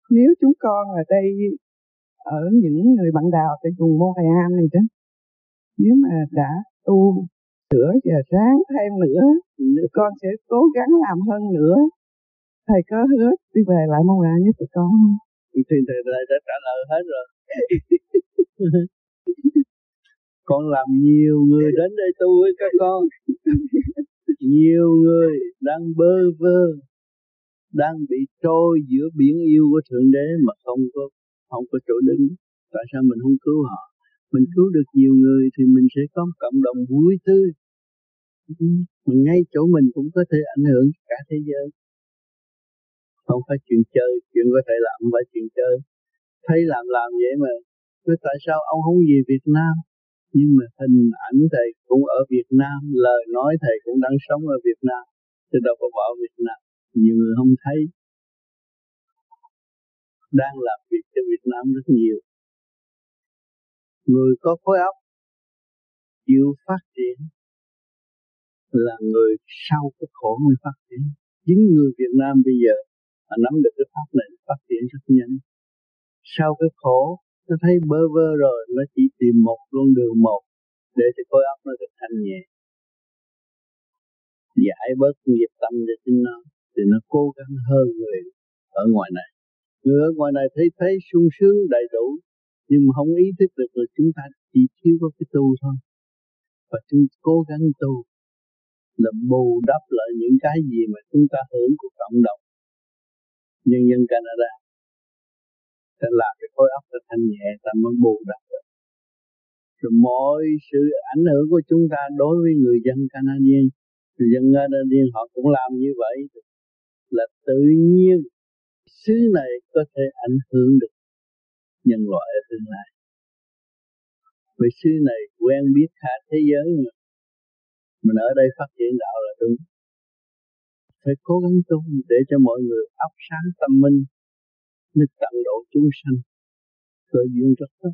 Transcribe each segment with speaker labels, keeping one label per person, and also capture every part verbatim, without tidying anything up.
Speaker 1: Nếu chúng con ở đây, ở những người bạn đạo tại vùng Montreal này đó, nếu mà đã tu sửa và ráng thêm nữa, tụi con sẽ cố gắng làm hơn nữa. Thầy có hứa đi về lại Montreal với tụi con không?
Speaker 2: Thì thầy đã, đã trả lời hết rồi. Con làm nhiều người đến đây tu với các con. Nhiều người đang bơ vơ, đang bị trôi giữa biển yêu của Thượng Đế mà không có không có chỗ đứng. Tại sao mình không cứu họ? Mình cứu được nhiều người thì mình sẽ có cộng đồng vui tươi. Mình ngay chỗ mình cũng có thể ảnh hưởng cả thế giới. Không phải chuyện chơi, chuyện có thể làm không phải chuyện chơi. Thấy làm làm vậy mà. Thế tại sao ông không về Việt Nam? Nhưng mà hình ảnh thầy cũng ở Việt Nam, lời nói thầy cũng đang sống ở Việt Nam, chứ đâu có bỏ Việt Nam. Nhiều người không thấy, đang làm việc cho Việt Nam rất nhiều. Người có khối óc chịu phát triển là người sau cái khổ mới phát triển. Chính người Việt Nam bây giờ mà nắm được cái pháp này phát triển rất nhanh. Sau cái khổ nó thấy bơ vơ rồi, nó chỉ tìm một con đường một để cho khối óc nó được thanh nhẹ, giải bớt nghiệp tâm cho chính nó, thì nó cố gắng hơn người ở ngoài này. Người ở ngoài này thấy thấy sung sướng đầy đủ, nhưng mà không ý thức được là chúng ta chỉ thiếu có cái tu thôi. Và chúng cố gắng tu là bù đắp lại những cái gì mà chúng ta hưởng của cộng đồng nhân dân Canada. Ta làm cái khối óc ta thanh nhẹ, ta mới bù đắp được. Rồi mọi sự ảnh hưởng của chúng ta đối với người dân Canadian, người dân Canadian họ cũng làm như vậy, là tự nhiên xứ này có thể ảnh hưởng được nhân loại ở tương lai. Vì xứ này quen biết cả thế giới mà. Mình ở đây phát triển đạo là đúng. Phải cố gắng tu để cho mọi người óc sáng tâm minh, mới tận độ chúng sanh. Cơ duyên rất tốt.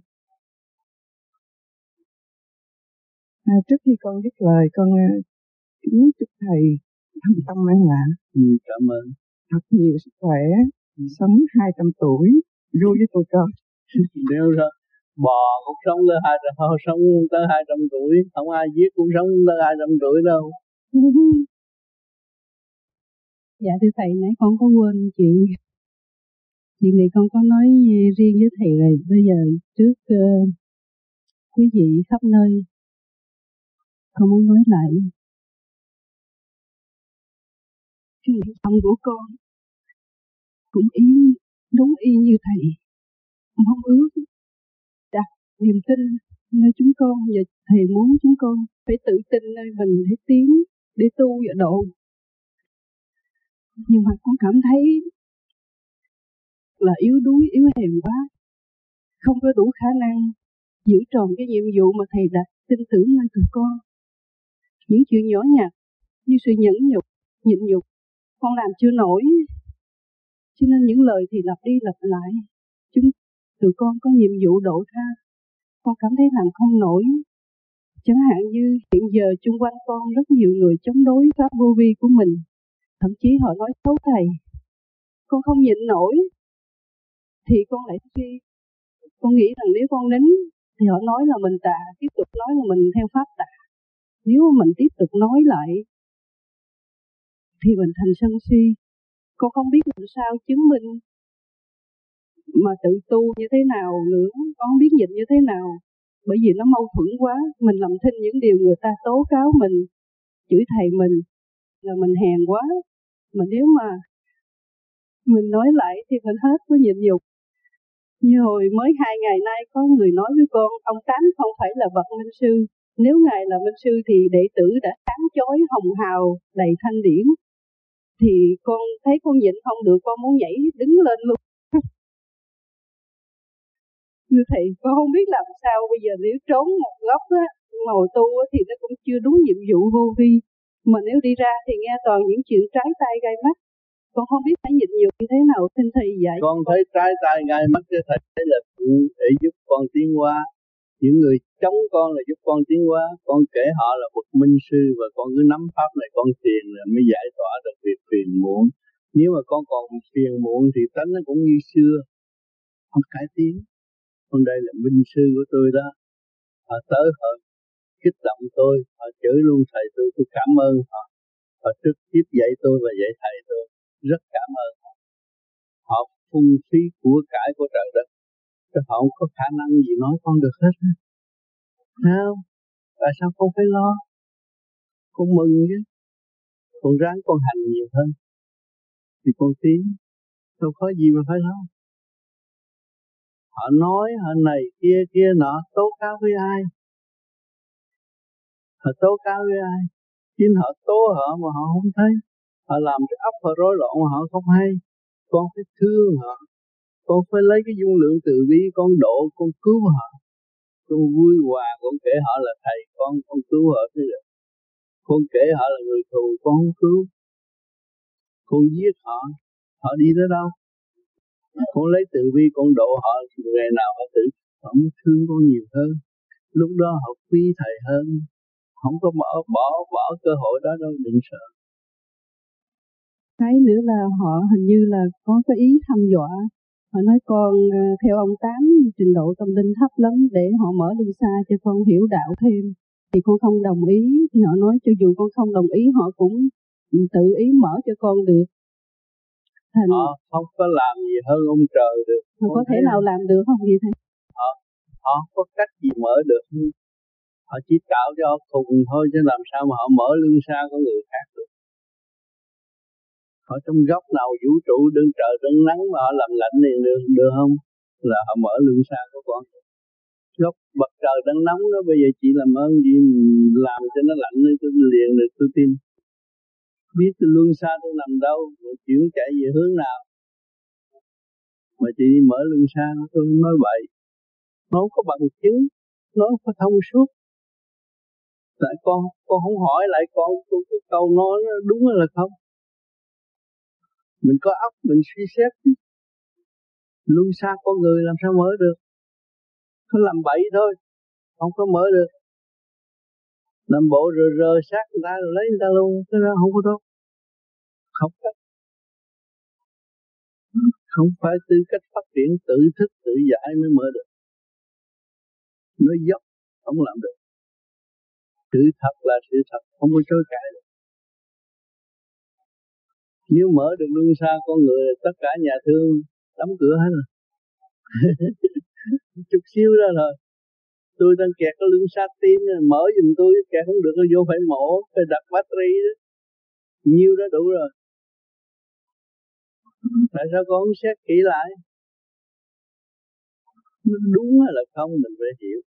Speaker 1: À, trước khi con dứt lời, con kính chúc thầy thâm tâm an lạc.
Speaker 2: Ừ, cảm ơn.
Speaker 1: Thật nhiều sức khỏe, ừ. Sống hai trăm tuổi, vui với tụi con.
Speaker 2: Nếu ra bò cũng sống tới hai trăm, sống tới hai trăm tuổi, không ai giết cũng sống tới hai trăm tuổi đâu.
Speaker 3: Dạ thưa thầy, nãy con có quên chuyện chuyện này con có nói riêng với thầy rồi. Bây giờ trước uh, quý vị khắp nơi, con muốn nói lại cái nguyện tâm của con cũng ý đúng y như thầy, mong ước đặt niềm tin nơi chúng con, và thầy muốn chúng con phải tự tin nơi mình để tiến, để tu và độ. Nhưng mà con cảm thấy là yếu đuối, yếu hèn quá, không có đủ khả năng giữ tròn cái nhiệm vụ mà thầy đặt tin tưởng nơi tụi con. Những chuyện nhỏ nhặt như sự nhẫn nhục, nhịn nhục, con làm chưa nổi, cho nên những lời thì lặp đi lặp lại. Chúng tụi con có nhiệm vụ độ tha, con cảm thấy làm không nổi. Chẳng hạn như hiện giờ chung quanh con rất nhiều người chống đối pháp vô vi của mình, thậm chí họ nói xấu thầy. Con không nhịn nổi thì con lại suy, con nghĩ rằng nếu con nín thì họ nói là mình tà, tiếp tục nói là mình theo pháp tà. Nếu mà mình tiếp tục nói lại thì mình thành sân si. Con không biết làm sao chứng minh mà tự tu như thế nào nữa, con không biết nhịn như thế nào, bởi vì nó mâu thuẫn quá. Mình làm thinh những điều người ta tố cáo mình, chửi thầy mình là mình hèn quá, mà nếu mà mình nói lại thì mình hết có nhịn nhục. Như hồi mới hai ngày nay có người nói với con, ông Tám không phải là bậc minh sư, nếu ngài là minh sư thì đệ tử đã sáng chói hồng hào đầy thanh điển. Thì con thấy con nhịn không được, con muốn nhảy đứng lên luôn. Như thầy, con không biết làm sao bây giờ. Nếu trốn một góc á, ngồi tu á, thì nó cũng chưa đúng nhiệm vụ vô vi. Mà nếu đi ra thì nghe toàn những chuyện trái tay gai mắt. Con không biết phải nhịn nhiều như thế nào, xin thầy dạy.
Speaker 2: Con thấy trái tay gai mắt cho thầy thấy là để giúp con tiến hóa. Những người chống con là giúp con tiến hóa. Con kể họ là bậc minh sư và con cứ nắm pháp này con thiền là mới giải tỏa được việc phiền muộn. Nếu mà con còn phiền muộn thì tánh nó cũng như xưa, không cải tiến. Còn đây là minh sư của tôi đó, họ tới họ kích động tôi, họ chửi luôn thầy tôi, tôi cảm ơn họ. Họ trực tiếp dạy tôi và dạy thầy tôi, rất cảm ơn họ. Họ phung phí của cải của trời đất, chứ họ không có khả năng gì nói con được hết. Không, tại sao con phải lo? Con mừng chứ, con ráng con hành nhiều hơn thì con tiến, đâu có gì mà phải lo. Họ nói họ này kia kia nọ, tố cáo với ai? Họ tố cáo với ai? Chính họ tố họ mà họ không thấy. Họ làm cái óc họ rối loạn mà họ không hay. Con phải thương họ, con phải lấy cái dung lượng từ bi con độ, con cứu họ. Con vui hòa, con kể họ là thầy con, con cứu họ chứ được. Con kể họ là người thù, con không cứu. Con giết họ, họ đi tới đâu? Con lấy từ bi con độ họ, ngày nào họ tự họ mới thương con nhiều hơn. Lúc đó họ quý thầy hơn. Không có bỏ bỏ bỏ cơ hội đó đâu, đừng sợ.
Speaker 3: Cái nữa là họ hình như là có cái ý hăm dọa. Họ nói con theo ông Tám trình độ tâm linh thấp lắm, để họ mở luân xa cho con hiểu đạo thêm. Thì con không đồng ý, thì họ nói cho dù con không đồng ý họ cũng tự ý mở cho con được. Thành
Speaker 2: họ không có làm gì hơn ông trời được.
Speaker 3: Họ có thể nào làm được không vậy thầy?
Speaker 2: Họ, họ không có cách gì mở được. Họ chỉ tạo cho họ khùng thôi, chứ làm sao mà họ mở lưng xa của người khác được. Họ trong góc nào vũ trụ đương trời đương nắng mà họ làm lạnh liền được, được không? Là họ mở lưng xa của con. Góc bậc trời đang nóng đó, bây giờ chị làm ơn gì làm cho nó lạnh nên tôi liền được, tôi tin. Biết tôi luân xa tôi nằm đâu, chuyển chạy về hướng nào. Mà chị mở lưng xa tôi nói vậy. Nó không có bằng chứng, nó không có thông suốt. Tại con, con không hỏi lại con, con cái câu nói nó đúng hay là không. Mình có óc mình suy xét chứ. Luân xa con người làm sao mở được. Nó làm bậy thôi, không có mở được. Làm bộ rờ rờ sát người ta rồi lấy người ta luôn, cái đó không có tốt. Không có. Không phải tư cách phát triển tự thức tự giải mới mở được. Nói dốc không làm được. Sự thật là sự thật, không có chối cãi được. Nếu mở được luân xa con người, tất cả nhà thương đóng cửa hết rồi. Chút xíu đó rồi. Tôi đang kẹt cái luân xa tim, mở giùm tôi, kẹt không được, vô phải mổ, phải đặt battery đó. Nhiêu đó đủ rồi. Tại sao con không xét kỹ lại? Đúng hay là không mình phải hiểu.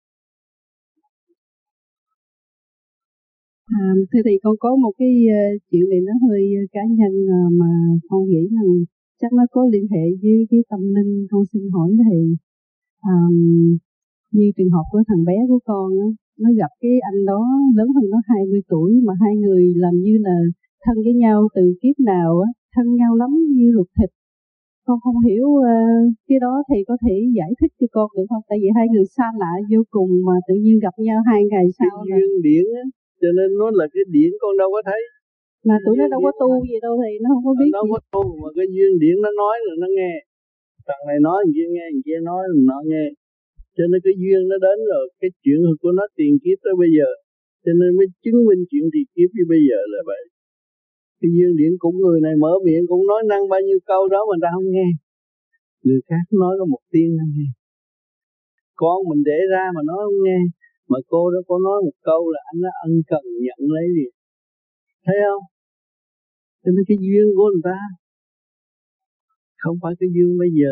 Speaker 3: À, thưa thầy, con có một cái uh, chuyện này nó hơi cá nhân uh, mà con nghĩ rằng chắc nó có liên hệ với cái tâm linh. Con xin hỏi thầy, um, như trường hợp của thằng bé của con á, nó gặp cái anh đó lớn hơn nó hai mươi tuổi mà hai người làm như là thân với nhau từ kiếp nào á, thân nhau lắm như ruột thịt. Con không hiểu uh, cái đó thầy có thể giải thích cho con được không? Tại vì hai người xa lạ vô cùng mà tự nhiên gặp nhau hai ngày sau.
Speaker 2: Cái duyên điển á, cho nên nó là cái điển con đâu có thấy.
Speaker 3: Mà tụi nó đâu có tu gì đâu thì nó không có biết.
Speaker 2: Nó có tu mà cái duyên điển nó nói là nó nghe. Thằng này nói thằng kia nghe, thằng kia nói nó nghe. Cho nên cái duyên nó đến rồi, cái chuyện của nó tiền kiếp tới bây giờ. Cho nên mới chứng minh chuyện tiền kiếp như bây giờ là vậy. Cái duyên điển cũng người này mở miệng cũng nói năng bao nhiêu câu đó mà ta không nghe. Người khác nói có một tiếng nó nghe. Con mình để ra mà nó không nghe. Mà cô đó có nói một câu là anh đã ân cần nhận lấy gì. Thấy không? Cho nên cái duyên của người ta không phải cái duyên bây giờ.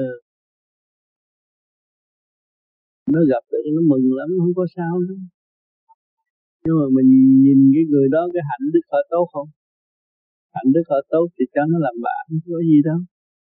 Speaker 2: Nó gặp được nó mừng lắm, không có sao nữa. Nhưng mà mình nhìn cái người đó, cái hạnh đức họ tốt không? Hạnh đức họ tốt thì cho nó làm bạn, không có gì đâu.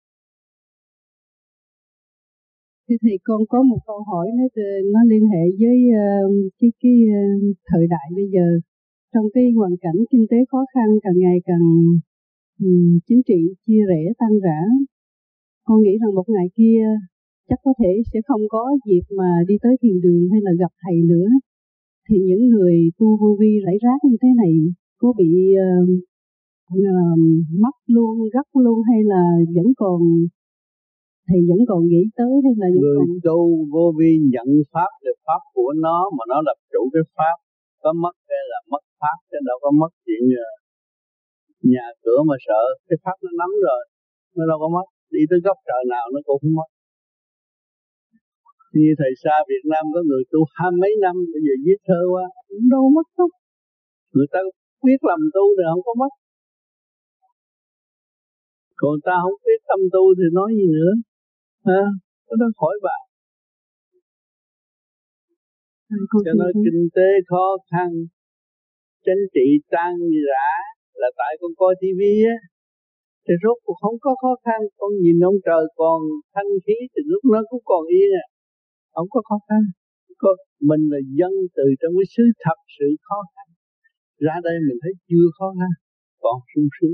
Speaker 3: Thì, thì con có một câu hỏi nó nó liên hệ với uh, cái cái uh, thời đại bây giờ. Trong cái hoàn cảnh kinh tế khó khăn càng ngày càng um, chính trị chia rẽ tan rã, con nghĩ rằng một ngày kia chắc có thể sẽ không có dịp mà đi tới thiền đường hay là gặp thầy nữa. Thì những người tu vô vi rải rác như thế này có bị uh, uh, mất luôn, gấp luôn, hay là vẫn còn, thầy vẫn còn nghĩ tới, hay là vẫn
Speaker 2: người
Speaker 3: còn...
Speaker 2: tu vô vi nhận pháp là pháp của nó, mà nó làm chủ cái pháp. Có mất hay là mất pháp, chứ đâu có mất chuyện nhà cửa mà sợ. Cái pháp nó nắm rồi, nó đâu có mất. Đi tới góc trời nào nó cũng không mất. Như thầy xa Việt Nam có người tu hai mấy năm, bây giờ viết thơ qua cũng đâu mất đâu. Người ta biết làm tu thì không có mất. Còn ta không biết tâm tu thì nói gì nữa. Ha? Nó khỏi bạn.
Speaker 3: À,
Speaker 2: cho nên kinh tế khó khăn, chính trị tan rã là tại con coi tivi á. Thì rốt cuộc không có khó khăn, con nhìn ông trời còn thanh khí thì lúc nó cũng còn yên à, không có khó khăn. Có, mình là dân từ trong cái xứ thật sự khó khăn, ra đây mình thấy chưa khó khăn, còn sung sướng.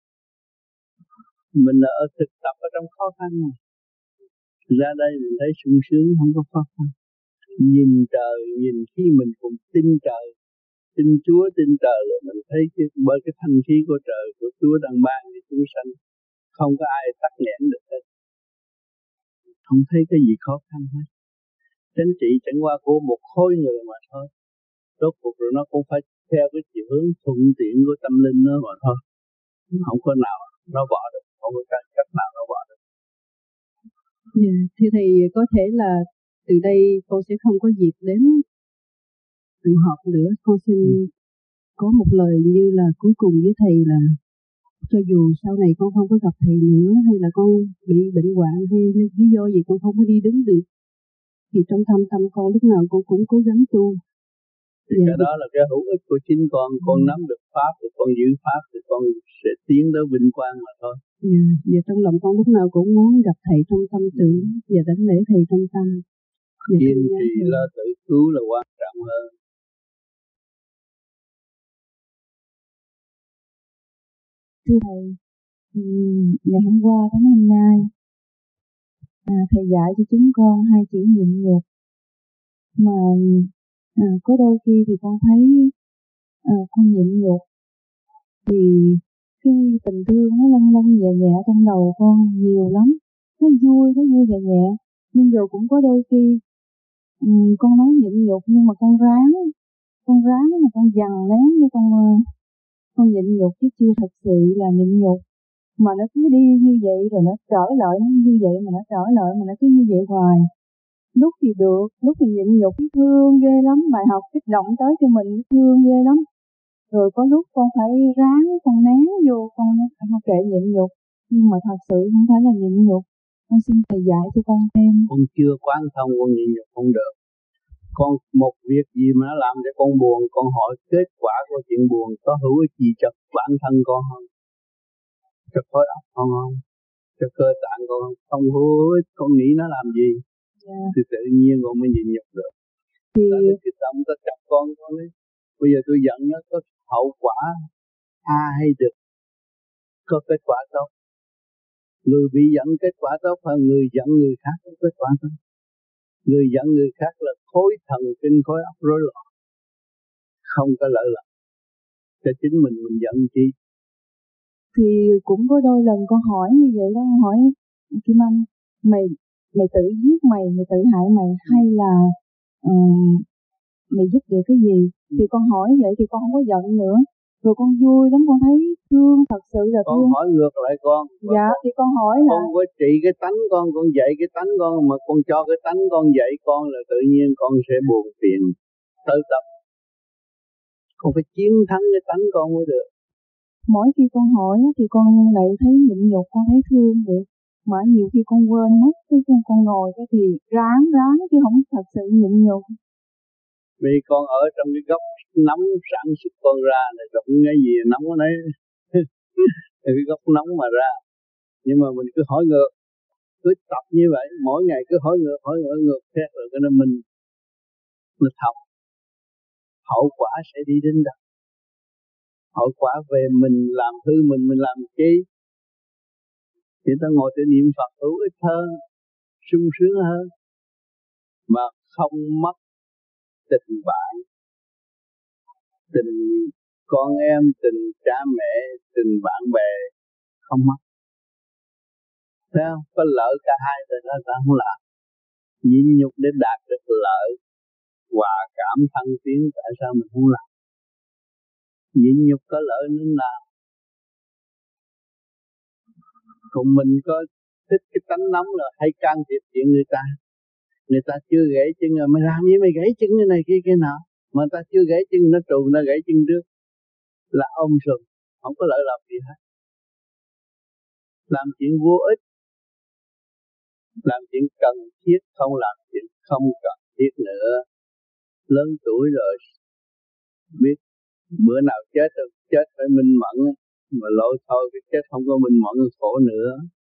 Speaker 2: Mình là ở thực tập ở trong khó khăn mà. Ra đây mình thấy sung sướng, không có khó khăn. Nhìn trời, nhìn khi mình cũng tin trời, tin Chúa, tin trời là mình thấy cái, bởi cái thanh khí của trời, của Chúa đang ban cho chúng sanh, không có ai tắc nghẽn được hết. Không thấy cái gì khó khăn hết. Chính trị chẳng qua của một khối người mà thôi. Rốt cuộc rồi nó cũng phải theo cái chiều hướng thuận tiện của tâm linh nó mà thôi. Không có nào nó bỏ được, không có cách nào nó bỏ được.
Speaker 3: Dạ, thưa thầy, có thể là từ đây con sẽ không có dịp đến tự họp nữa. Con xin ừ. có một lời như là cuối cùng với thầy là cho dù sau này con không có gặp thầy nữa, hay là con bị bệnh hoạn, hay lý do gì con không có đi đứng được, thì trong thâm tâm con lúc nào con cũng cố gắng tu.
Speaker 2: Thì dạ, cái đó là cái hữu ích của chính con. Con ừ. nắm được pháp thì con giữ pháp thì con sẽ tiến tới vinh quang mà thôi.
Speaker 3: Dạ, và trong lòng con lúc nào cũng muốn gặp thầy trong tâm tưởng và đánh lễ thầy trong tâm.
Speaker 2: Kiên trì lo tự cứu là quan trọng hơn.
Speaker 4: Thưa thầy, ngày hôm qua đến hôm nay, à, thầy dạy cho chúng con hai chữ nhịn nhục. Mà à, có đôi khi thì con thấy à, con nhịn nhục thì cái tình thương nó lâng lâng nhẹ nhẹ trong đầu con nhiều lắm. Nó vui, nó vui nhẹ nhẹ. Nhưng rồi cũng có đôi khi um, con nói nhịn nhục nhưng mà con ráng, con ráng mà con dằn nén để con con nhịn nhục chứ chưa thật sự là nhịn nhục. Mà nó cứ đi như vậy rồi nó trở lại, nó như vậy mà nó trở lại, mà nó cứ như vậy hoài. Lúc thì được, lúc thì nhịn nhục, thương ghê lắm, bài học kích động tới cho mình thương ghê lắm. Rồi có lúc con phải ráng, con nén vô, con không kệ nhịn nhục, nhưng mà thật sự không phải là nhịn nhục. Con xin thầy dạy cho con thêm.
Speaker 2: Con chưa quán thông, con nhịn nhục không được. Con một việc gì mà nó làm cho con buồn, con hỏi kết quả của chuyện buồn có hữu ích gì cho bản thân con không? Cho khối óc con không? Cho cơ tạng con không? Không hữu ích, con nghĩ nó làm gì? Yeah. Thì tự nhiên con mới nhịn nhục được. Thì... Đó là cái tâm ta chấp con con ấy. Bây giờ tôi giận nó có hậu quả A hay được, có kết quả tốt. Người bị giận kết quả tốt hơn người giận người khác có kết quả tốt. Người giận người khác là khối thần kinh, khối óc rối loạn, không có lợi lộc cho chính mình. Mình giận chi?
Speaker 4: Thì cũng có đôi lần con hỏi như vậy đó, con hỏi Kim Anh, mày mày tự giết mày, mày tự hại mày, hay là um, mày giúp được cái gì? Thì con hỏi vậy thì con không có giận nữa. Rồi con vui lắm, con thấy thương, thật sự là
Speaker 2: con
Speaker 4: thương.
Speaker 2: Con hỏi ngược lại con.
Speaker 4: Dạ,
Speaker 2: con,
Speaker 4: thì con hỏi là...
Speaker 2: Con có trị cái tánh con, con dạy cái tánh con, mà con cho cái tánh con dạy con là tự nhiên con sẽ buồn phiền, tới tập. Con phải chiến thắng cái tánh con mới được.
Speaker 4: Mỗi khi con hỏi thì con lại thấy nhịn nhục, con thấy thương được. Mà nhiều khi con quên mất, cái con ngồi cái thì ráng ráng chứ không thật sự nhịn nhục.
Speaker 2: Vì con ở trong cái góc nóng sản xuất con ra này, gặp cái gì nóng ở đấy. Cái góc nóng mà ra. Nhưng mà mình cứ hỏi ngược, cứ tập như vậy, mỗi ngày cứ hỏi ngược, hỏi ngược, ngược thế rồi cái nó mình nó học. Hậu quả sẽ đi đến đâu? Hậu quả về mình làm hư mình, mình làm chi? Thì ta ngồi để niệm Phật hữu ích hơn, sung sướng hơn, mà không mất tình bạn, tình con em, tình cha mẹ, tình bạn bè không mất. Thấy không? Có lợi cả hai rồi đó ta không làm. Nhịn nhục để đạt được lợi, hòa cảm thân tiến, tại sao mình không làm? Nhịn nhục có lợi nên làm. Còn mình có thích cái tánh nóng là hay can thiệp chuyện người ta. Người ta chưa gãy chân rồi mày làm gì mày gãy chân cái này kia kia nọ. Mà người ta chưa gãy chân nó trù nó gãy chân trước. Là ôm sùm, không có lợi lộc gì hết. Làm chuyện vô ích, làm chuyện cần thiết, không làm chuyện không cần thiết nữa. Lớn tuổi rồi biết bữa nào chết rồi chết phải minh mẫn, mà lỗi thôi cái chết không có minh mẫn khổ nữa.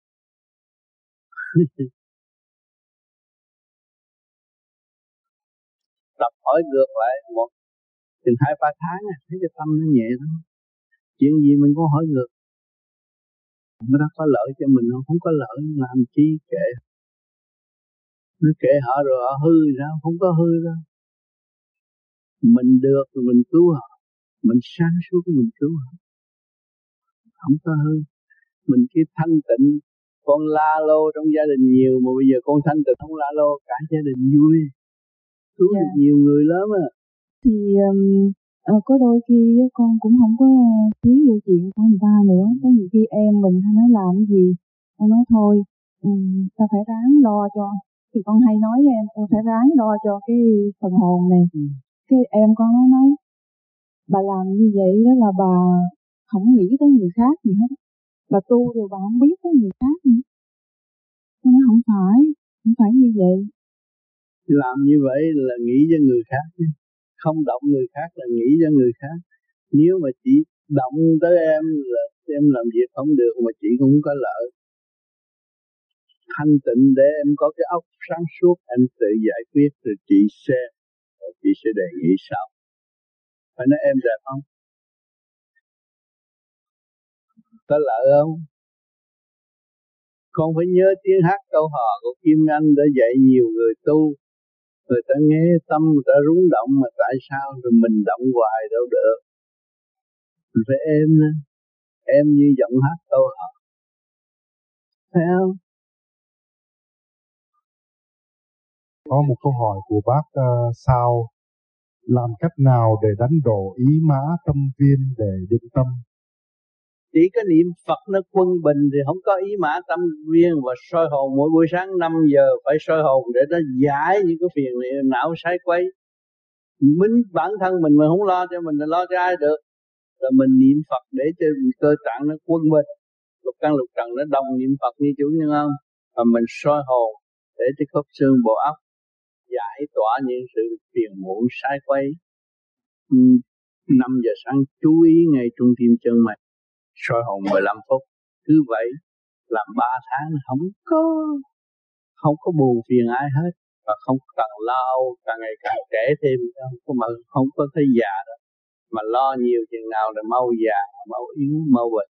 Speaker 2: Tập hỏi ngược lại một chừng hai ba tháng thấy cái tâm nó nhẹ lắm. Chuyện gì mình cũng hỏi ngược. Nó có lợi cho mình không? Không có lợi làm chi kệ. Nó kệ họ rồi họ hư sao? Không có hư đâu. Mình được rồi mình cứu họ. Mình sáng suốt mình cứu họ. Không có hư. Mình chỉ thanh tịnh. Con la lô trong gia đình nhiều mà bây giờ con thanh tịnh không la lô, cả gia đình vui. Cứu yeah. được nhiều người lắm à.
Speaker 4: Thì um, à, có đôi khi con cũng không có phí vô chuyện của người ta nữa. Có nhiều khi em mình hay nói làm cái gì, con nói thôi, um, ta phải ráng lo cho. Thì con hay nói với em, con phải ráng lo cho cái phần hồn này. Ừ. Cái em con nó nói, bà làm như vậy đó là bà không nghĩ tới người khác gì hết. Bà tu rồi bà không biết tới người khác nữa. Con nói không phải, không phải như vậy.
Speaker 2: Làm như vậy là nghĩ cho người khác, không động người khác là nghĩ cho người khác. Nếu mà chỉ động tới em là em làm việc không được mà chị cũng có lợi. Thanh tịnh để em có cái óc sáng suốt, em tự giải quyết rồi chị xem, rồi chị sẽ đề nghị sao. Phải nói em đẹp không? Có lợi không? Con phải nhớ tiếng hát câu hò của Kim Anh đã dạy nhiều người tu. Người ta nghe tâm người ta rung động mà tại sao rồi mình động hoài đâu được. Mình phải êm nữa. Em như giọng hát câu hò. Phải không?
Speaker 5: Có một câu hỏi của bác uh, sau. Làm cách nào để đánh độ ý mã tâm viên để định tâm?
Speaker 2: Chỉ có niệm Phật nó quân bình thì không có ý mã tâm viên, và soi hồn mỗi buổi sáng năm giờ phải soi hồn để nó giải những cái phiền não sai quấy. Mình bản thân mình mình không lo cho mình thì lo cho ai được. Rồi mình niệm Phật để cho cơ tạng nó quân bình, lục căn lục trần nó đồng niệm Phật như chủ nhân không. Và mình soi hồn để cho khớp xương bộ óc giải tỏa những sự phiền muộn sai quấy. Năm giờ sáng chú ý ngay trung tim chân mày, soi hồn mười lăm phút. Cứ vậy làm ba tháng không có không có buồn phiền ai hết, và không cần lo âu càng ngày càng trẻ thêm, không có mà không có thấy già đâu. Mà lo nhiều chừng nào là mau già, mau yếu, mau bệnh.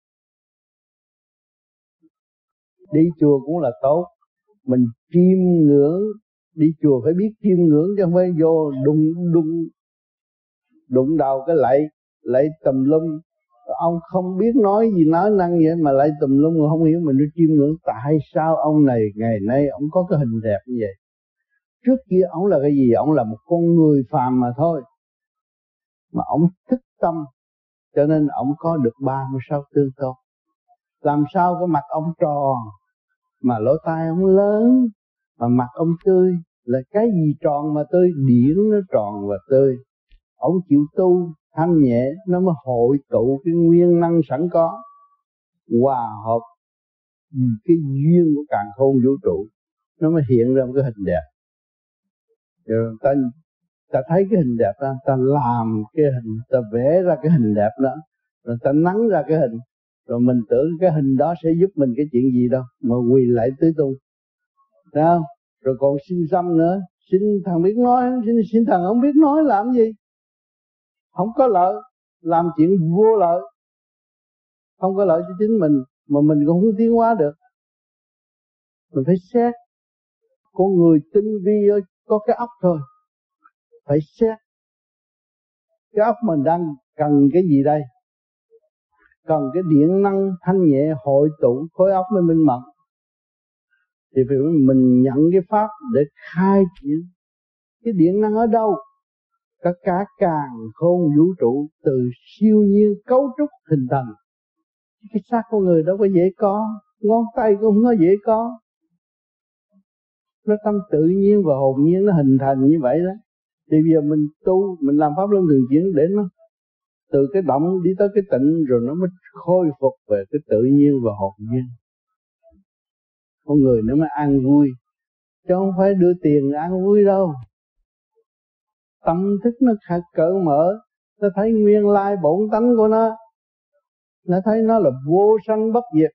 Speaker 2: Đi chùa cũng là tốt, mình chiêm ngưỡng, đi chùa phải biết chiêm ngưỡng chứ không phải vô đụng đụng đụng đầu cái lạy lạy tùm lum. Ông không biết nói gì nói năng vậy mà lại tùm lum, mà không hiểu mình đi chiêm ngưỡng tại sao ông này ngày nay ông có cái hình đẹp như vậy. Trước kia ông là cái gì? Ông là một con người phàm mà thôi, mà ông thức tâm cho nên ông có được ba mươi sáu tương tốt. Làm sao cái mặt ông tròn mà lỗ tai ông lớn, mà mặt ông tươi? Là cái gì tròn mà tươi? Điển nó tròn và tươi. Ông chịu tu thanh nhẹ, nó mới hội tụ cái nguyên năng sẵn có, hòa hợp cái duyên của càn khôn vũ trụ, nó mới hiện ra một cái hình đẹp. Rồi ta ta thấy cái hình đẹp đó, ta làm cái hình, ta vẽ ra cái hình đẹp đó, rồi ta nắn ra cái hình, rồi mình tưởng cái hình đó sẽ giúp mình cái chuyện gì đâu, mà quỳ lại tứ tung, thấy không? Rồi còn xin xăm nữa, xin thằng biết nói, xin, xin thằng không biết nói làm gì? Không có lợi, làm chuyện vô lợi, không có lợi cho chính mình, mà mình cũng không tiến hóa được. Mình phải xét. Con người tinh vi có cái óc thôi, phải xét. Cái óc mình đang Cần cái gì đây? Cần cái điện năng thanh nhẹ hội tụ khối óc mới minh mẫn. Thì phải mình nhận cái pháp để khai triển. Cái điện năng ở đâu? Các cả càn khôn vũ trụ từ siêu nhiên cấu trúc hình thành. Cái xác con người đâu có dễ có, ngón tay cũng không có dễ có. Nó tâm tự nhiên và hồn nhiên nó hình thành như vậy đó. Thì bây giờ mình tu, mình làm pháp luân thường chuyển để nó từ cái động đi tới cái tịnh, rồi nó mới khôi phục về cái tự nhiên và hồn nhiên. Con người nó mới an vui, chứ không phải đưa tiền an vui đâu. Tâm thức nó khả cỡ mở, nó thấy nguyên lai bổn tánh của nó, nó thấy nó là vô sanh bất diệt.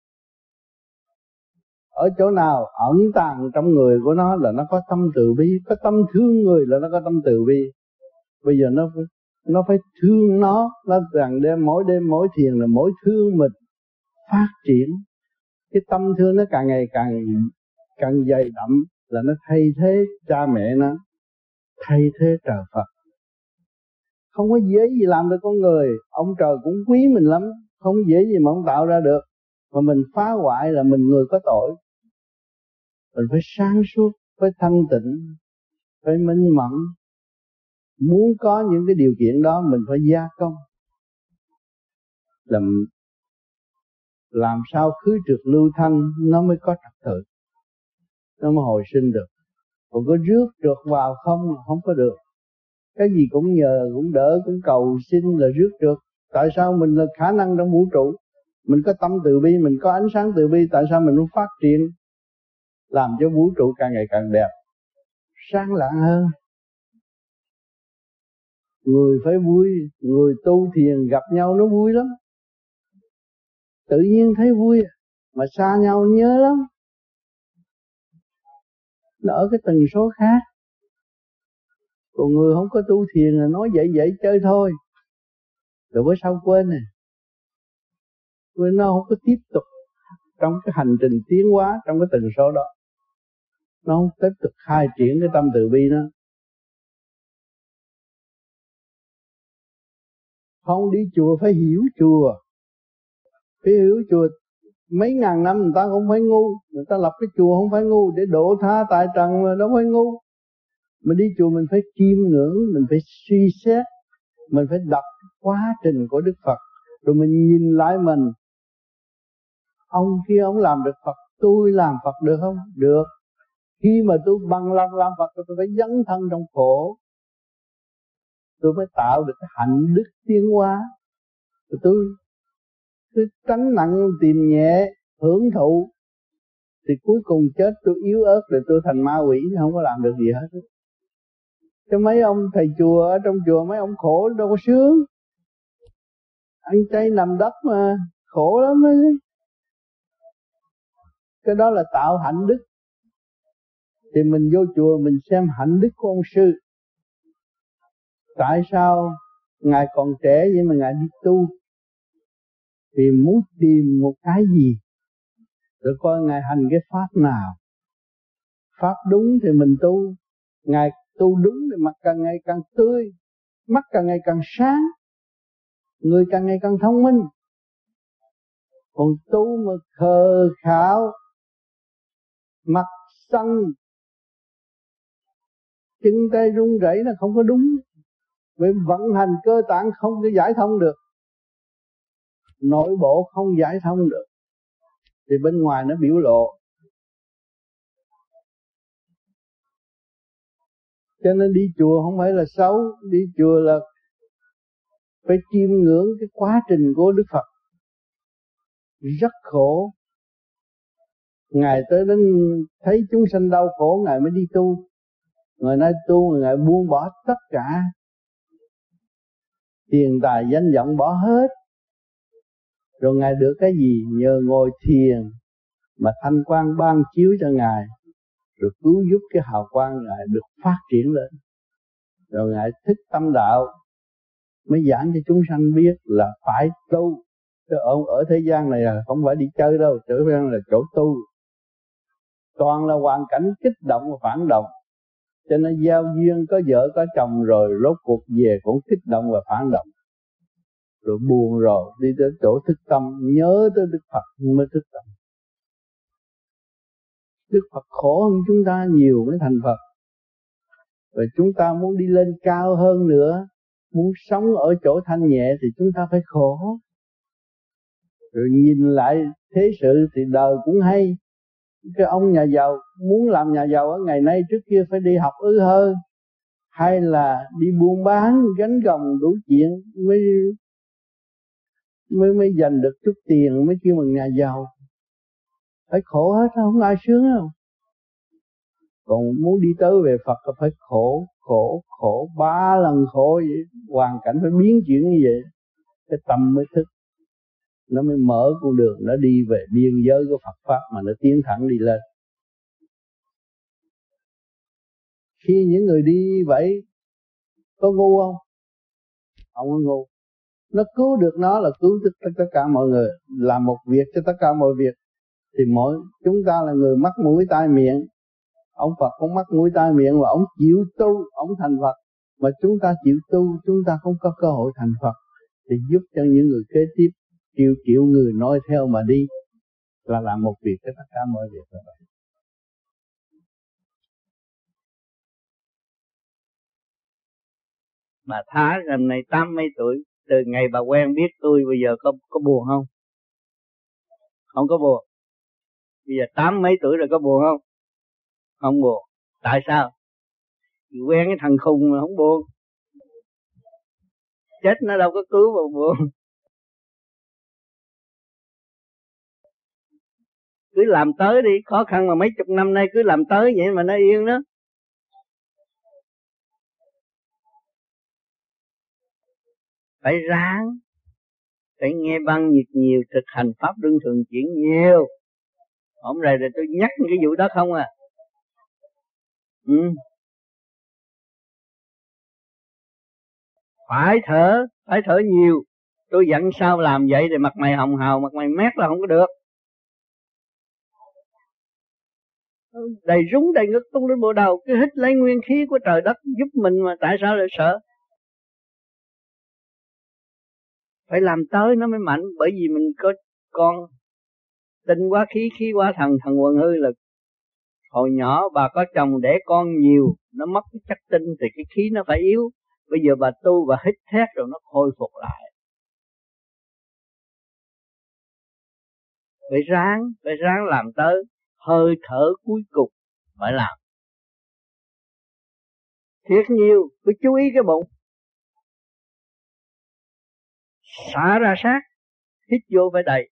Speaker 2: Ở chỗ nào ẩn tàng trong người của nó là nó có tâm từ bi, có tâm thương người là nó có tâm từ bi. Bây giờ nó nó phải thương nó, nó rằng đêm mỗi đêm mỗi thiền là mỗi thương mình phát triển. Cái tâm thương nó càng ngày càng càng dày đậm là nó thay thế cha mẹ nó, thay thế trời Phật. Không có dễ gì làm được con người, ông trời cũng quý mình lắm, không dễ gì mà ông tạo ra được. Mà mình phá hoại là mình người có tội. Mình phải sáng suốt, phải thanh tịnh, phải minh mẫn. Muốn có những cái điều kiện đó mình phải gia công. Làm, làm sao khứ trượt lưu thanh nó mới có trật tự, nó mới hồi sinh được. Còn có rước trượt vào không không có được. Cái gì cũng nhờ, cũng đỡ, cũng cầu xin là rước trượt. Tại sao mình là khả năng trong vũ trụ, mình có tâm từ bi, mình có ánh sáng từ bi, tại sao mình không phát triển, làm cho vũ trụ càng ngày càng đẹp, sáng lạng hơn. Người phải vui, người tu thiền gặp nhau nó vui lắm. Tự nhiên thấy vui, mà xa nhau nhớ lắm. Nó ở cái tần số khác. Còn người không có tu thiền là nói vậy vậy chơi thôi, rồi bữa sau quên nè. Vì nó không có tiếp tục trong cái hành trình tiến hóa trong cái tần số đó. Nó không tiếp tục khai triển cái tâm từ bi nó. Không đi chùa phải hiểu chùa. Phải hiểu chùa. Mấy ngàn năm người ta không phải ngu. Người ta lập cái chùa không phải ngu, để độ tha tại trần mà đâu phải ngu. Mình đi chùa mình phải chiêm ngưỡng, mình phải suy xét, mình phải đọc quá trình của Đức Phật, rồi mình nhìn lại mình. Ông kia ông làm được Phật, tôi làm Phật được không? Được. Khi mà tôi bằng lòng làm Phật, tôi phải dấn thân trong khổ. Tôi phải tạo được cái hạnh đức tiến hóa. Rồi tôi cứ tránh nặng tìm nhẹ, hưởng thụ, thì cuối cùng chết tôi yếu ớt rồi tôi thành ma quỷ, không có làm được gì hết. Cho mấy ông thầy chùa ở trong chùa, mấy ông khổ đâu có sướng. Ăn chay nằm đất mà khổ lắm ấy. Cái đó là tạo hạnh đức. Thì mình vô chùa mình xem hạnh đức của ông sư. Tại sao Ngài còn trẻ vậy mà Ngài đi tu? Vì muốn tìm một cái gì, rồi coi Ngài hành cái pháp nào. Pháp đúng thì mình tu. Ngài tu đúng thì mặt càng ngày càng tươi, mắt càng ngày càng sáng, người càng ngày càng thông minh. Còn tu mà khờ khạo, mặt xanh, chân tay run rẩy là không có đúng. Vì vận hành cơ tạng không có giải thông được, nội bộ không giải thông được, thì bên ngoài nó biểu lộ. Cho nên đi chùa không phải là xấu, đi chùa là phải chiêm ngưỡng cái quá trình của Đức Phật. Rất khổ. Ngài tới đến thấy chúng sanh đau khổ, Ngài mới đi tu. Ngài nói tu, Ngài buông bỏ tất cả. Tiền tài danh vọng bỏ hết. Rồi Ngài được cái gì? Nhờ ngồi thiền mà thanh quang ban chiếu cho Ngài, rồi cứu giúp cái hào quang Ngài được phát triển lên. Rồi Ngài thích tâm đạo, mới giảng cho chúng sanh biết là phải tu. Chứ ở, ở thế gian này là không phải đi chơi đâu, trở về là chỗ tu. Toàn là hoàn cảnh kích động và phản động. Cho nên giao duyên có vợ có chồng rồi rốt cuộc về cũng kích động và phản động. rồi buồn rồi đi tới chỗ thức tâm, nhớ tới Đức Phật mới thức tâm. Đức Phật khổ hơn chúng ta nhiều mới thành Phật. Và chúng ta muốn đi lên cao hơn nữa, muốn sống ở chỗ thanh nhẹ thì chúng ta phải khổ. Rồi nhìn lại thế sự thì đời cũng hay. Cái ông nhà giàu muốn làm nhà giàu ở ngày nay, trước kia phải đi học ư hơn, hay là đi buôn bán gánh gồng đủ chuyện mới mới mới giành được chút tiền mới kêu bằng nhà giàu. Phải khổ hết, không ai sướng đâu. Còn muốn đi tới về Phật là phải khổ, khổ, khổ, ba lần khổ vậy. Hoàn cảnh phải biến chuyển như vậy, cái tâm mới thức. Nó mới mở con đường, nó đi về biên giới của Phật Pháp mà nó tiến thẳng đi lên. Khi những người đi vậy có ngu không? Không có ngu. Nó cứu được nó là cứu tất, tất cả mọi người. Làm một việc cho tất cả mọi việc. Thì mỗi chúng ta là người mắc mũi tai miệng. Ông Phật không mắc mũi tai miệng và ông chịu tu, ông thành Phật. Mà chúng ta chịu tu, chúng ta không có cơ hội thành Phật. Thì giúp cho những người kế tiếp kêu kiểu người nói theo mà đi, là làm một việc cho tất cả mọi việc là vậy.
Speaker 6: Mà Thá gần này tám mấy tuổi, từ ngày bà quen biết tôi bây giờ có có buồn không? Không có buồn. Bây giờ tám mấy tuổi rồi có buồn không? Không buồn. Tại sao? Vì quen cái thằng khùng mà không buồn. Chết nó đâu có cứu mà buồn. Cứ làm tới đi, khó khăn mà mấy chục năm nay cứ làm tới vậy mà nó yên đó. Phải ráng, phải nghe băng nhiệt nhiều, thực hành pháp luân thường chuyển nhiều. Hôm nay rồi tôi nhắc cái vụ đó không à. Ừ. Phải thở, phải thở nhiều. Tôi dặn sao làm vậy thì mặt mày hồng hào, mặt mày mét là không có được. Đầy rúng đầy ngực tung lên bộ đầu, cứ hít lấy nguyên khí của trời đất giúp mình mà tại sao lại sợ? Phải làm tới nó mới mạnh, bởi vì mình có con tinh quá khí, khí quá thần, thần quần hư là hồi nhỏ bà có chồng đẻ con nhiều, nó mất cái chất tinh thì cái khí nó phải yếu. Bây giờ bà tu và hít thét rồi nó khôi phục lại. Phải ráng, phải ráng làm tới hơi thở cuối cùng phải làm. Thiệt nhiều, cứ chú ý cái bụng. Xả ra sát, hít vô phải đầy.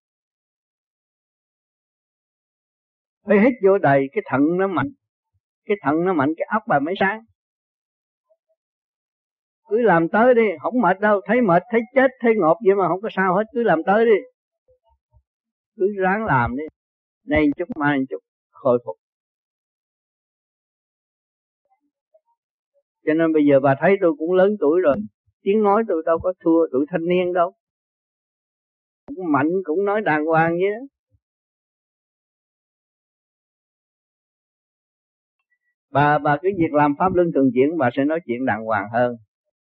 Speaker 6: Phải hít vô đầy, cái thận nó mạnh. Cái thận nó mạnh, cái óc bà mới sáng. Cứ làm tới đi, không mệt đâu. Thấy mệt, thấy chết, thấy ngộp vậy mà không có sao hết. Cứ làm tới đi. Cứ ráng làm đi. Nay chút mai chút khôi phục. Cho nên bây giờ bà thấy tôi cũng lớn tuổi rồi. Tiếng nói tôi đâu có thua tuổi thanh niên đâu. Cũng mạnh, cũng nói đàng hoàng vậy đó. Bà, bà cứ việc làm pháp luân thường chuyển, bà sẽ nói chuyện đàng hoàng hơn.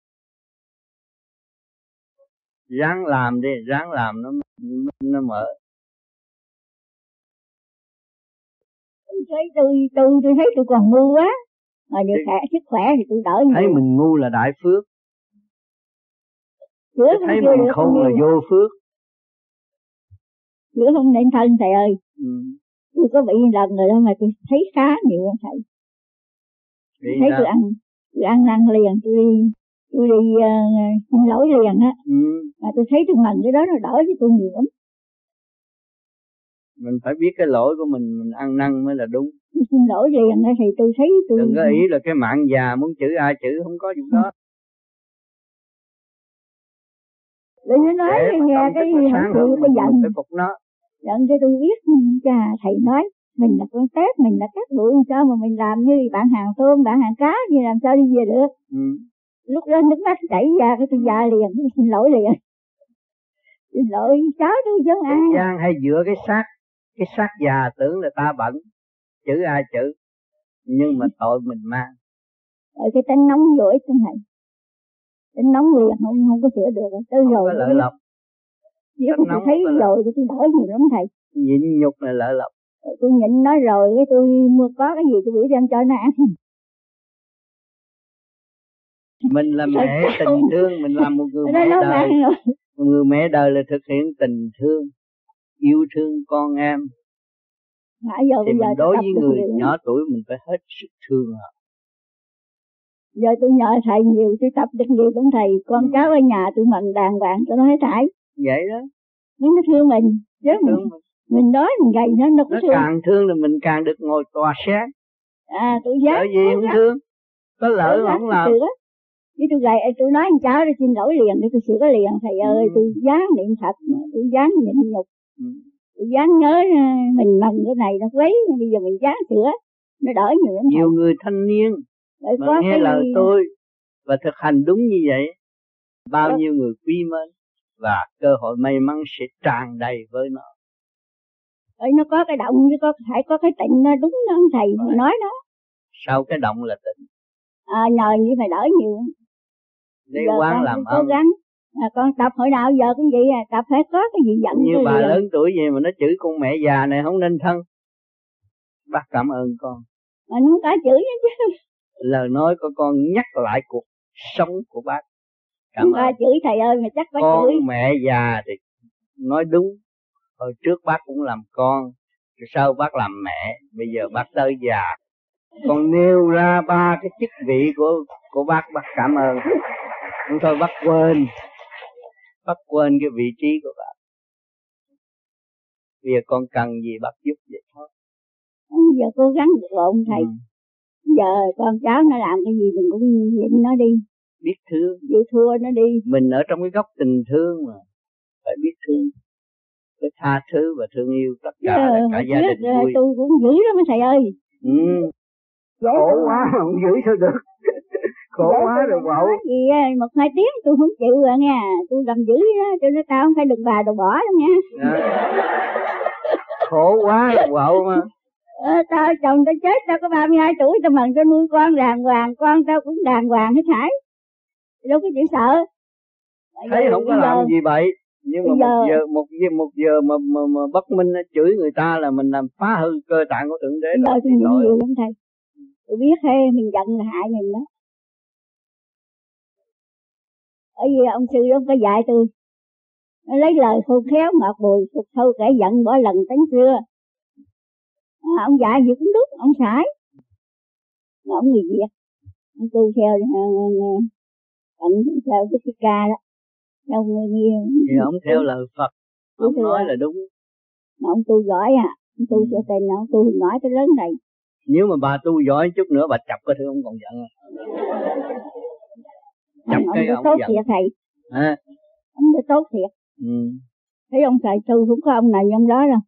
Speaker 6: Ráng làm đi, ráng làm nó nó mở.
Speaker 7: Thấy tôi, tôi, tôi thấy tôi còn ngu quá. Mà được khỏe, sức khỏe thì tôi đỡ nhiều.
Speaker 6: Thấy mình ngu là đại phước.
Speaker 7: Chữa
Speaker 6: thấy mình khôn là vô phước.
Speaker 7: Chữa không nên thân thầy ơi.
Speaker 6: Ừ.
Speaker 7: Tôi có bị lần rồi đó mà tôi thấy khá nhiều hơn thầy. Tôi thấy tôi ăn, tôi ăn ăn liền, tôi đi, tôi đi uh, xin lỗi liền á.
Speaker 6: Ừ.
Speaker 7: Mà tôi thấy tôi mình cái đó nó đỡ cho tôi nhiều lắm.
Speaker 6: Mình phải biết cái lỗi của mình, mình ăn năn mới là đúng.
Speaker 7: Tôi xin lỗi liền á thì tôi thấy tôi...
Speaker 6: Đừng có ý là cái mạng già muốn chửi ai chửi, không có chuyện đó.
Speaker 7: Để nó nói để nghe cái gì không chịu tôi giận.
Speaker 6: Phải phục nó.
Speaker 7: Giận cho tôi biết, cha thầy nói mình là con tép, mình là các bụi, sao mà mình làm như bạn hàng tôm, bạn hàng cá gì làm sao đi về được.
Speaker 6: Ừ.
Speaker 7: Lúc đó nước mắt chảy ra cái tôi già liền, tôi xin lỗi liền. Xin lỗi cháu tôi chứ ai.
Speaker 6: Giang hay dựa cái xác, cái xác già tưởng là ta bận, chữ ai chữ, nhưng mà tội mình mang.
Speaker 7: Rồi cái tánh nóng vội thế này. Tính nóng liền không không có sửa được. Tới
Speaker 6: không
Speaker 7: rồi
Speaker 6: có lợi lộc.
Speaker 7: Nếu tôi thấy rồi tôi đỡ nhiều lắm thầy.
Speaker 6: Nhịn nhục là lợi lộc.
Speaker 7: Tôi nhịn nó rồi cái tôi mua có cái gì tôi biểu đem cho nó ăn.
Speaker 6: Mình là mẹ tình thương, mình làm một người mẹ đời. Một người mẹ đời là thực hiện tình thương, yêu thương con em.
Speaker 7: Giờ
Speaker 6: thì mình đối với người nhỏ tuổi mình phải hết sức thương họ.
Speaker 7: Giờ tôi nhờ thầy nhiều, tôi tập được nhiều cũng thầy. Con ừ. cháu ở nhà tôi mình đàng hoàng cho nó hết thảy.
Speaker 6: Vậy đó.
Speaker 7: Nhưng nó thương mình. Chứ mình, mình. mình đói mình gầy nó nó cũng
Speaker 6: nó
Speaker 7: thương.
Speaker 6: Nó càng thương là mình càng được ngồi tòa sáng.
Speaker 7: À tôi dám.
Speaker 6: Bởi vì không thương. Có lỡ không làm.
Speaker 7: Chứ tôi gầy, tôi nói anh cháu để xin lỗi liền, để tôi sửa liền. Thầy ừ. ơi, tôi dám niệm Phật, tôi dám nhịn nhục. Ừ. Tôi dám nhớ mình mần cái này nó quấy, bây giờ mình dám sửa, nó đỡ nhiều lắm.
Speaker 6: Nhiều người thanh niên
Speaker 7: để
Speaker 6: mà nghe lời gì... tôi và thực hành đúng như vậy, bao đó. Nhiêu người quý mến và cơ hội may mắn sẽ tràn đầy với nó.
Speaker 7: Ơi nó có cái động, nó có phải có cái tịnh nó đúng đó thầy rồi. Nói đó.
Speaker 6: Sau cái động là tịnh.
Speaker 7: À nhờ như phải đỡ nhiều.
Speaker 6: Để quán làm ơn.
Speaker 7: Cố gắng. À, con tập hồi nào giờ cũng vậy à, tập phải có cái gì giận.
Speaker 6: Như bà
Speaker 7: liền.
Speaker 6: Lớn tuổi gì mà nó chửi con mẹ già này không nên thân. Bác cảm ơn con.
Speaker 7: Mà nó không có chửi nữa chứ.
Speaker 6: Lời nói của con nhắc lại cuộc sống của bác. Cảm
Speaker 7: không
Speaker 6: ơn.
Speaker 7: có chửi thầy ơi mà chắc bác
Speaker 6: con
Speaker 7: chửi.
Speaker 6: Con mẹ già thì nói đúng. Hồi trước bác cũng làm con, rồi sau bác làm mẹ, bây giờ bác tới già. Con nêu ra ba cái chức vị của của bác, bác cảm ơn. Không thôi bác quên, bác quên cái vị trí của bác. Bây giờ con cần gì bác giúp vậy thôi.
Speaker 7: Giờ cố gắng được lộn thầy. Ừ. Giờ con cháu nó làm cái gì mình cũng nhịn nó đi.
Speaker 6: Biết thương.
Speaker 7: Chịu thua nó đi.
Speaker 6: Mình ở trong cái góc tình thương mà, phải biết thương. Phải tha thứ và thương yêu tất cả,
Speaker 7: giờ,
Speaker 6: là cả gia đình vui.
Speaker 7: Tôi cũng dữ lắm thầy ơi.
Speaker 6: Ừ. Khổ quá không giữ sao được. Khổ dạ, quá rồi bậu.
Speaker 7: Gì một hai tiếng tôi không chịu rồi nha. Tôi làm dữ đó, cho nên tao không phải đừng bà đồ bỏ đâu nha.
Speaker 6: À. Khổ quá rồi bậu mà.
Speaker 7: Ờ, tao chồng tao chết, tao có ba mươi hai tuổi, tao mừng tao nuôi con đàng hoàng, con tao cũng đàng hoàng hết thảy. Đâu có chịu sợ.
Speaker 6: Thấy không có làm gì bậy. Nhưng mà giờ... một giờ một giờ một giờ mà mà, mà bất minh chửi người ta là mình làm phá hư cơ tạng của thượng đế.
Speaker 7: Giờ tôi nhịn nhiều lắm thầy. Tôi biết hay mình giận là hại mình đó. Ở vì ông sư ông có dạy tôi, nó lấy lời khôn khéo ngọt bùi, phục thâu kẻ giận bỏ lần tánh xưa. À, ông dạy gì cũng đúng, ông phải. Mà ông người Việt, ông tu theo ông theo Đức Thích Ca đó. Theo người nhiều.
Speaker 6: Thì ông theo lời Phật, ông nói là đúng.
Speaker 7: Mà ông tu giỏi à, ông tu sẽ tên ông tu hồi nhỏ tới lớn này.
Speaker 6: Nếu mà bà tu giỏi chút nữa bà chọc cái thứ ông còn giận. Chọc
Speaker 7: ông
Speaker 6: cái
Speaker 7: ông
Speaker 6: ông
Speaker 7: tốt
Speaker 6: giận.
Speaker 7: Thiệt thầy.
Speaker 6: À.
Speaker 7: Ông đã tốt thiệt.
Speaker 6: Ừ.
Speaker 7: Thấy ông thầy tu cũng có ông này ông đó đâu.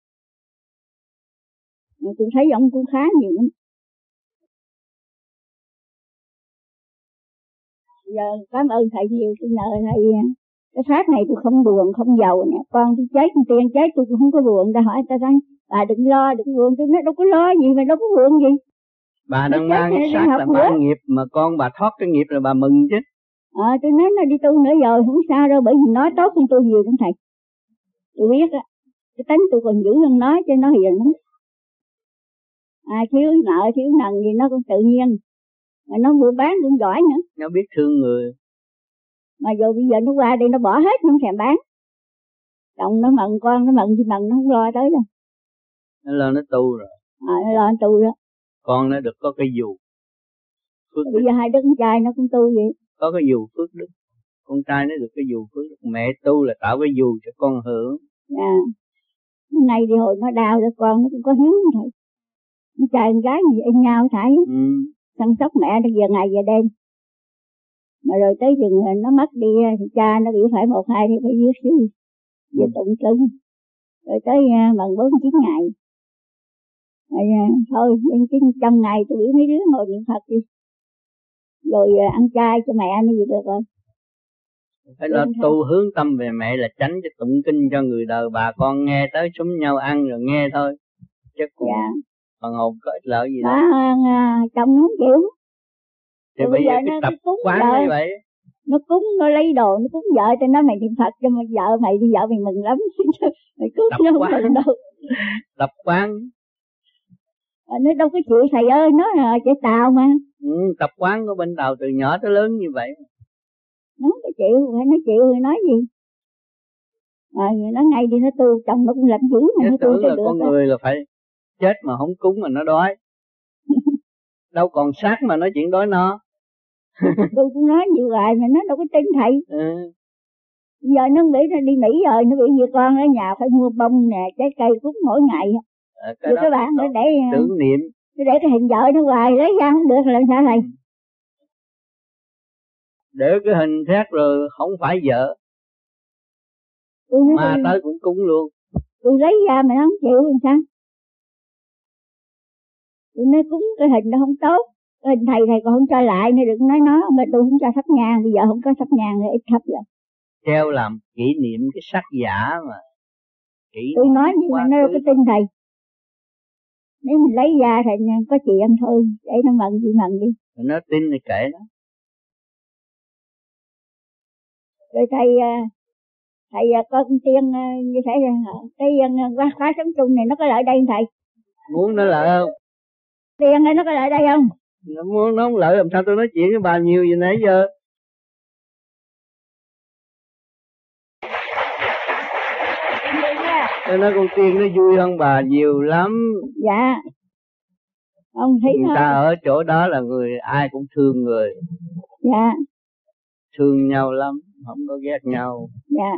Speaker 7: Mà tôi thấy ông cũng khá nhiều lắm. Giờ cảm ơn thầy nhiều, tôi nhờ thầy cái pháp này tôi không buồn không giàu nè, con tôi chết con tiền chết tôi cũng không có buồn. Ta hỏi ta rằng bà đừng lo đừng buồn, tôi nói đâu có lo gì mà đâu có buồn gì.
Speaker 6: Bà đang mang sát là mang nghiệp mà con bà thoát cái nghiệp rồi bà mừng chứ.
Speaker 7: Ờ à, tôi nói nó đi tu nữa rồi không sao đâu, bởi vì nói tốt hơn tôi nhiều lắm thầy. Tôi biết á, cái tính tôi còn giữ hơn nó cho nó hiền lắm. À thiếu nợ thiếu nần gì nó cũng tự nhiên. Mà nó buôn bán cũng giỏi nữa.
Speaker 6: Nó biết thương người.
Speaker 7: Mà rồi bây giờ nó qua đây nó bỏ hết, nó không thèm bán. Chồng nó mận con, nó mận thì mận nó không lo tới đâu.
Speaker 6: Nó lo nó tu rồi.
Speaker 7: À nó lo nó tu đó.
Speaker 6: Con nó được có cái dù.
Speaker 7: Phước bây giờ hai đứa con trai nó cũng tu vậy.
Speaker 6: Có cái dù phước đức. Con trai nó được cái dù phước đức. Mẹ tu là tạo cái dù cho con hưởng.
Speaker 7: À. Nay thì hồi nó đau cho con nó cũng có hiếu như thầy. Nó trai con gái gì in nhau thầy.
Speaker 6: Ừ.
Speaker 7: Chăm sóc mẹ nó giờ ngày giờ đêm. Mà rồi tới chừng nó mất đi thì cha nó biểu phải một hai thì phải viết sư về ừ. tụng cưng. Rồi tới bằng bốn chín ngày. Rồi thôi trong ngày tôi biểu mấy đứa ngồi niệm Phật đi. Rồi ăn chay cho mẹ nó gì được rồi.
Speaker 6: Phải lo tu hướng tâm về mẹ là tránh cái tụng kinh cho người đời bà con nghe tới súng nhau ăn rồi nghe thôi. Chứ cũng dạ. Phần hồn có ích lợi gì đâu.
Speaker 7: Chồng nó không chịu.
Speaker 6: Thì bây giờ cái tập quán như vậy.
Speaker 7: Nó cúng, nó lấy đồ, nó cúng vợ cho nó, mày niệm Phật cho mày vợ mày đi, vợ mày mừng lắm. Mày cúng nó không mừng đâu.
Speaker 6: Tập quán.
Speaker 7: À, nó đâu có chịu thầy ơi, nó là chạy tàu mà.
Speaker 6: Ừ, tập quán của bên Tàu từ nhỏ tới lớn như vậy.
Speaker 7: Nó có chịu, phải nó chịu thì nói gì. Mà nó ngay đi nó tu, chồng nó cũng làm dữ mà nó tu
Speaker 6: tưởng
Speaker 7: cho
Speaker 6: là
Speaker 7: được.
Speaker 6: con
Speaker 7: đó.
Speaker 6: người là phải chết mà không cúng mà nó đói. Đâu còn xác mà nói chuyện đói no.
Speaker 7: Tôi cũng nói nhiều rồi mà nó đâu có tin thầy.
Speaker 6: Ừ.
Speaker 7: Giờ nó nghĩ nó đi Mỹ rồi, nó bị việc con ở nhà phải mua bông nè, trái cây cúng mỗi ngày.
Speaker 6: À,
Speaker 7: cái các bạn nó để
Speaker 6: tưởng niệm,
Speaker 7: nó để cái hình vợ nó hoài lấy ra không được làm sao thầy?
Speaker 6: để cái hình khác rồi không phải vợ
Speaker 7: tôi
Speaker 6: mà
Speaker 7: tôi,
Speaker 6: tới cũng cúng luôn.
Speaker 7: Tôi lấy ra mà nó không chịu làm sao? Tôi nói cúng cái hình nó không tốt, cái hình thầy thầy còn không cho lại nên đừng nói nó, mà tôi không cho thắp nhang, bây giờ không có thắp nhang nữa, ít thắp rồi.
Speaker 6: Treo làm kỷ niệm cái sắc giả mà. Kỷ
Speaker 7: Tôi nói nhưng mà nó đâu có tin thầy. Nếu mình lấy ra thì có chuyện thôi, để nó mận gì mận đi.
Speaker 6: Nó tin thì kệ đó.
Speaker 7: Rồi thầy thầy con tiên như thế cái khóa khóa sống chung này nó có lợi đây không thầy?
Speaker 6: Muốn nó lợi không?
Speaker 7: Tiên nó có lợi đây không?
Speaker 6: Nó muốn nó không lợi làm sao tôi nói chuyện với bà nhiều gì nãy giờ. Tôi nói con tiên nó vui hơn bà nhiều lắm.
Speaker 7: Dạ. Ông thấy
Speaker 6: người
Speaker 7: nó...
Speaker 6: ta ở chỗ đó là người ai cũng thương người.
Speaker 7: Dạ.
Speaker 6: Thương nhau lắm, không có ghét nhau.
Speaker 7: Dạ.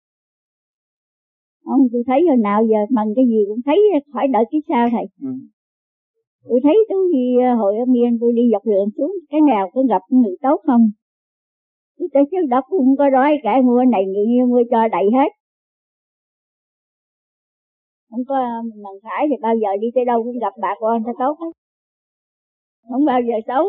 Speaker 7: Ông tôi thấy hồi nào giờ mần cái gì cũng thấy khỏi đợi cái sao thầy.
Speaker 6: Ừ.
Speaker 7: Tôi thấy tôi đi hồi ở miền tôi đi dọc đường xuống cái nào có gặp người tốt không. Tôi tới trước đó cũng không có đói cả, mua này người kia mua cho đầy hết. Không có mần phải thì bao giờ đi tới đâu cũng gặp bà con ta tốt hết. Không bao giờ xấu.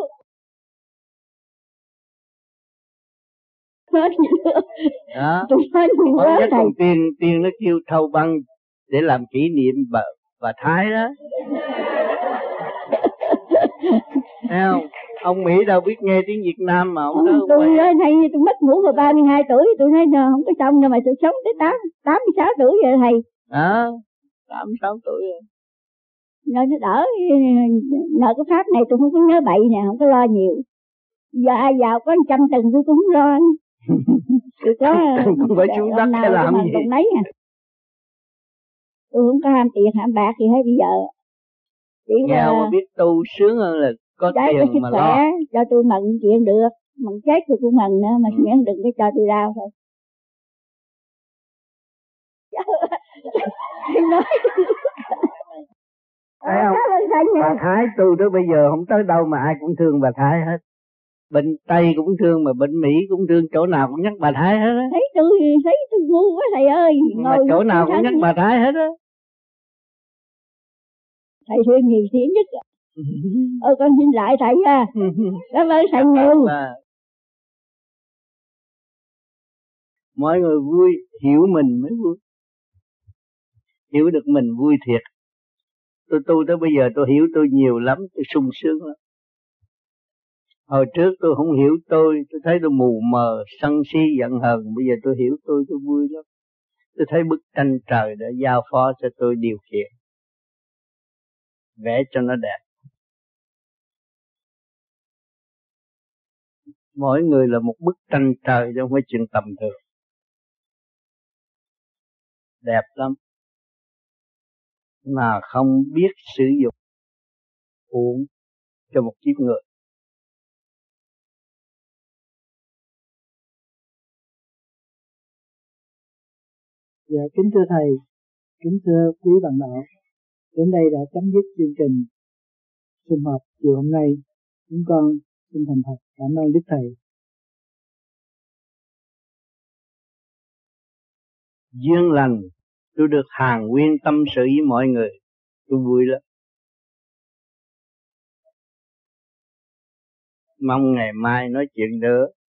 Speaker 7: Hết gì nữa.
Speaker 6: Đó.
Speaker 7: Tôi nói gì quá thầy.
Speaker 6: Con tiên, tiên nó kêu thâu băng để làm kỷ niệm bà, bà Thái đó. Thấy không? Ông Mỹ đâu biết nghe tiếng Việt Nam mà ông
Speaker 7: không, tôi nói hay tôi mất ngủ vào ba mươi hai tuổi, tôi nói không có xong đâu mà tôi sống tới tám tám mươi sáu tuổi rồi thầy.
Speaker 6: À, tám mươi sáu tuổi rồi.
Speaker 7: Nên nó đỡ, nợ cái pháp này tôi không có nhớ bậy nè, không có lo nhiều. Giờ ai giàu có một trăm từng tôi cũng không lo. Tôi có
Speaker 6: không phải xuống đất hay làm gì.
Speaker 7: Lấy à. Tôi không có ham tiền ham bạc gì hết bây giờ. Chỉ
Speaker 6: nghe
Speaker 7: là...
Speaker 6: mà biết tu sướng hơn là có
Speaker 7: Đấy,
Speaker 6: tiền
Speaker 7: có
Speaker 6: mà
Speaker 7: khỏe,
Speaker 6: lo.
Speaker 7: cho tôi mận chuyện được, mận chết tôi cũng mận nữa, mà ừ. miễn đừng có cho tôi đau thôi. Nói
Speaker 6: thấy không? Bà Thái tu tới bây giờ không tới đâu mà ai cũng thương bà Thái hết. Bệnh Tây cũng thương mà bệnh Mỹ cũng thương, chỗ nào cũng nhắc bà Thái hết á.
Speaker 7: Thấy tôi thấy tôi ngu quá thầy ơi.
Speaker 6: Mà chỗ nào cũng nhắc bà Thái hết á.
Speaker 7: Thầy thương nhiều tiếng nhất. Ôi con xin lại thầy nha. Cảm ơn thầy nhiều.
Speaker 6: Mọi người vui, hiểu mình mới vui. Hiểu được mình vui thiệt. Tôi tu tới bây giờ tôi hiểu tôi nhiều lắm, tôi sung sướng lắm. Hồi trước tôi không hiểu tôi, tôi thấy tôi mù mờ, sân si, giận hờn. Bây giờ tôi hiểu tôi, tôi vui lắm. Tôi thấy bức tranh trời đã giao phó cho tôi điều khiển. Vẽ cho nó đẹp. Mỗi người là một bức tranh trời chứ không phải chuyện tầm thường. Đẹp lắm. Mà không biết sử dụng uổng cho một kiếp người.
Speaker 8: Dạ, kính thưa thầy, kính thưa quý bạn đạo, đến đây đã chấm dứt chương trình sum họp chiều hôm nay. Chúng con xin thành thật cảm ơn Đức Thầy.
Speaker 6: Duyên lành, tôi được hàn huyên tâm sự với mọi người, tôi vui lắm. Mong ngày mai nói chuyện nữa.